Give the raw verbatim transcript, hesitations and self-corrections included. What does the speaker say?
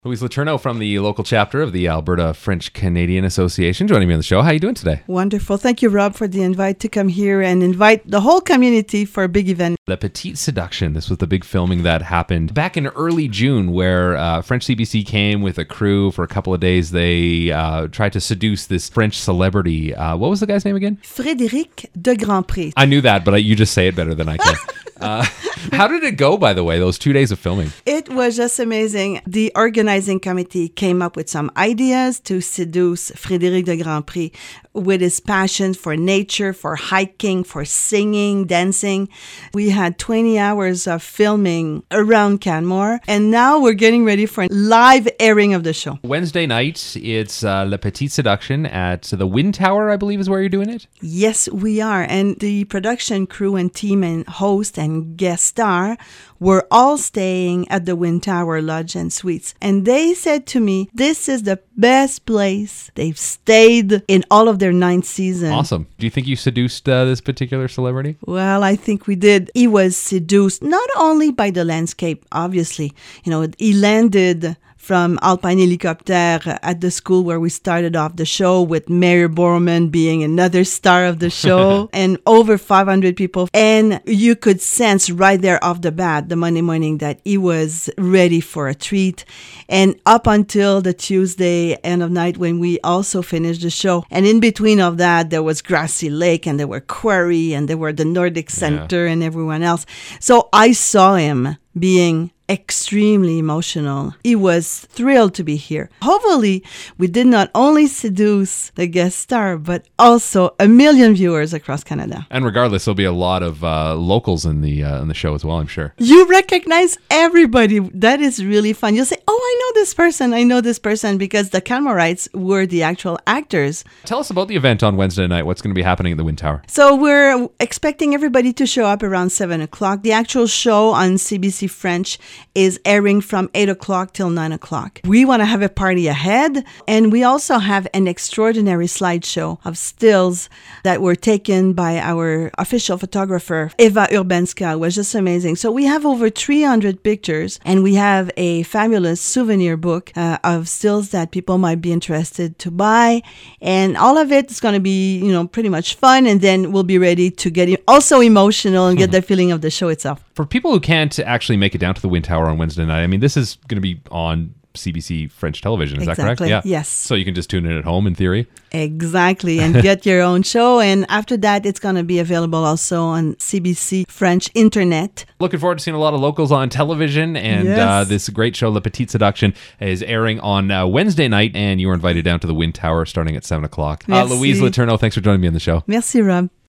Louise Letourneau from the local chapter of the Alberta French-Canadian Association joining me on the show. How are you doing today? Wonderful. Thank you, Rob, for the invite to come here and invite the whole community for a big event. La Petite Seduction. This was the big filming that happened back in early June where uh, French C B C came with a crew for a couple of days. They uh, tried to seduce this French celebrity. Uh, what was the guy's name again? Frédéric de Grandpré. I knew that, but I, you just say it better than I can. Uh, how did it go, by the way, those two days of filming? It was just amazing. The organizing committee came up with some ideas to seduce Frédéric de Grandpré with his passion for nature, for hiking, for singing, dancing. We had twenty hours of filming around Canmore, and now we're getting ready for a live airing of the show. Wednesday night, it's uh, La Petite Seduction at the Wind Tower, I believe is where you're doing it? Yes, we are. And the production crew and team and host and guest star were all staying at the Wind Tower Lodge and Suites. And they said to me, this is the best place they've stayed in all of their ninth season. Awesome. Do you think you seduced uh, this particular celebrity? Well, I think we did. He was seduced not only by the landscape, obviously. You know, he landed from Alpine Helicopter at the school where we started off the show, with Mayor Borman being another star of the show and over five hundred people. And you could sense right there off the bat, the Monday morning, that he was ready for a treat. And up until the Tuesday end of night when we also finished the show. And in between of that, there was Grassy Lake and there were Quarry and there were the Nordic Center yeah. and everyone else. So I saw him being extremely emotional. He was thrilled to be here. Hopefully, we did not only seduce the guest star, but also a million viewers across Canada. And regardless, there'll be a lot of uh, locals in the uh, in the show as well, I'm sure. You recognize everybody. That is really fun. You'll say, oh, I know this person. I know this person, because the Canmorites were the actual actors. Tell us about the event on Wednesday night. What's going to be happening at the Wind Tower? So we're expecting everybody to show up around seven o'clock. The actual show on C B C French is airing from eight o'clock till nine o'clock. We want to have a party ahead, and we also have an extraordinary slideshow of stills that were taken by our official photographer, Eva Urbanska. It was just amazing. So we have over three hundred pictures, and we have a fabulous souvenir book uh, of stills that people might be interested to buy, and all of it is going to be, you know, pretty much fun, and then we'll be ready to get also emotional and get the feeling of the show itself. For people who can't actually make it down to the Wind Tower on Wednesday night, I mean, this is going to be on C B C French television. Is exactly. that correct? Yeah. Yes. So you can just tune in at home in theory? Exactly. And get your own show. And after that, it's going to be available also on C B C French Internet. Looking forward to seeing a lot of locals on television. And yes. uh, this great show, La Petite Seduction, is airing on uh, Wednesday night. And you are invited down to the Wind Tower starting at seven o'clock. Uh, Louise Letourneau, thanks for joining me on the show. Merci, Rob.